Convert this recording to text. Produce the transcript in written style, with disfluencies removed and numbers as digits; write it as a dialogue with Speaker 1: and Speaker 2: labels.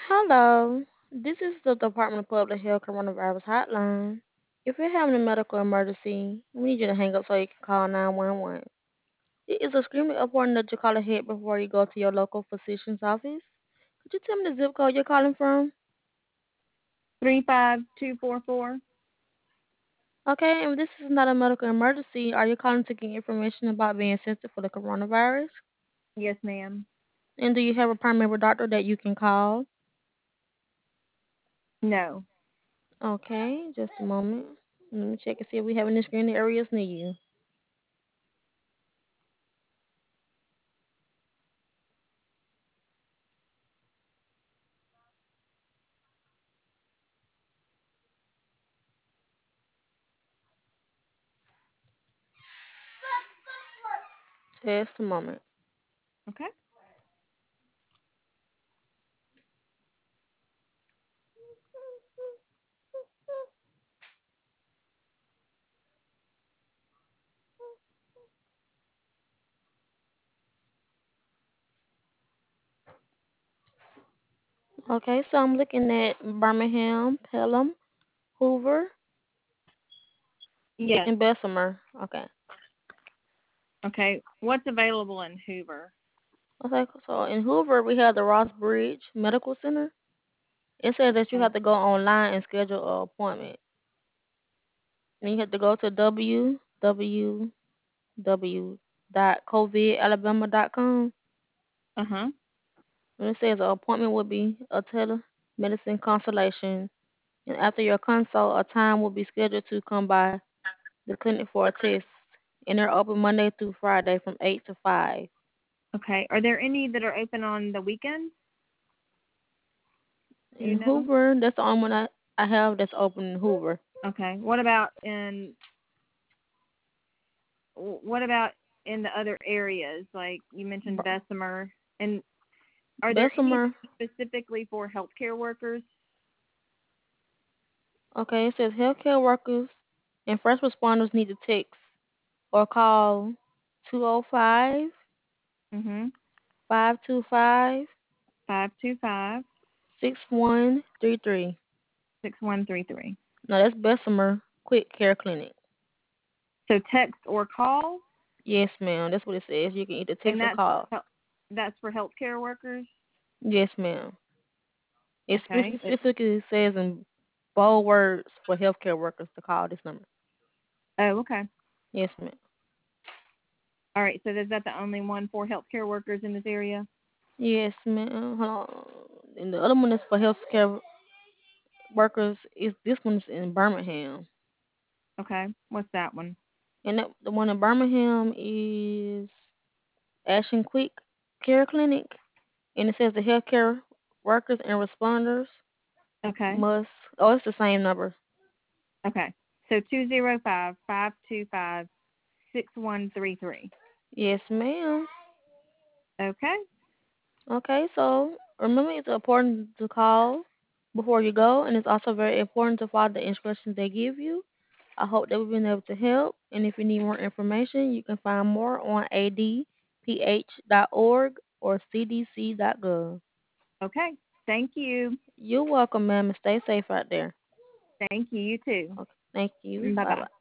Speaker 1: Hello, this is the Department of Public Health Coronavirus Hotline. If you're having a medical emergency, we need you to hang up so you can call 911. It is extremely important that you call ahead before you go to your local physician's office. Could you tell me the zip code you're calling from?
Speaker 2: 35244.
Speaker 1: Okay, and if this is not a medical emergency, are you calling to get information about being tested for the coronavirus?
Speaker 2: Yes, ma'am.
Speaker 1: And do you have a primary doctor that you can call?
Speaker 2: No.
Speaker 1: Okay, just a moment. Let me check and see if we have any screening areas near you. Just a moment.
Speaker 2: Okay.
Speaker 1: Okay, so I'm looking at Birmingham, Pelham, Hoover,
Speaker 2: Yes.
Speaker 1: and Bessemer. Okay.
Speaker 2: Okay. What's available in Hoover?
Speaker 1: Okay, so in Hoover we have the Ross Bridge Medical Center. It says that you
Speaker 2: Oh,
Speaker 1: have to go online and schedule an appointment. And you have to go to www.covidalabama.com.
Speaker 2: uh-huh.
Speaker 1: And it says an appointment will be a telemedicine consultation. And after your consult, a time will be scheduled to come by the clinic for a test. And they're open Monday through Friday from 8 to 5.
Speaker 2: Okay. Are there any that are open on the weekends? Do you
Speaker 1: In
Speaker 2: know?
Speaker 1: Hoover, that's the only one I have that's open in Hoover.
Speaker 2: Okay. What about in the other areas? Like you mentioned
Speaker 1: B-
Speaker 2: Bessemer. And are there any
Speaker 1: Bessemer,
Speaker 2: specifically for healthcare workers?
Speaker 1: okay, it says healthcare workers and first responders need to text or call 205
Speaker 2: Mhm.
Speaker 1: 525
Speaker 2: 525
Speaker 1: 6133.
Speaker 2: 6133.
Speaker 1: No, that's Bessemer Quick Care Clinic.
Speaker 2: So text or call,
Speaker 1: Yes, ma'am. That's what it says. You can either
Speaker 2: and
Speaker 1: text or call.
Speaker 2: that's for healthcare workers.
Speaker 1: Yes, ma'am. It
Speaker 2: Okay.
Speaker 1: specifically says in bold words for healthcare workers to call this number.
Speaker 2: Oh, okay.
Speaker 1: Yes, ma'am.
Speaker 2: All right. So is that the only one for healthcare workers in this area?
Speaker 1: Yes, ma'am. Hold on. And the other one is for healthcare workers. Is this one's in Birmingham,
Speaker 2: Okay. What's that one?
Speaker 1: and the one in Birmingham is Ashton Quick Care Clinic, and it says the healthcare workers and responders
Speaker 2: Okay.
Speaker 1: must. Oh, it's the same number.
Speaker 2: Okay. So 205-525-6133.
Speaker 1: Yes, ma'am.
Speaker 2: Okay.
Speaker 1: Okay, so remember it's important to call before you go, and it's also very important to follow the instructions they give you. I hope that we've been able to help, and if you need more information, you can find more on adph.org or cdc.gov.
Speaker 2: Okay. Thank you.
Speaker 1: You're welcome, ma'am, and stay safe out there.
Speaker 2: Thank you. You too.
Speaker 1: Okay, thank you.
Speaker 2: Bye
Speaker 1: Bye
Speaker 2: bye.
Speaker 1: bye.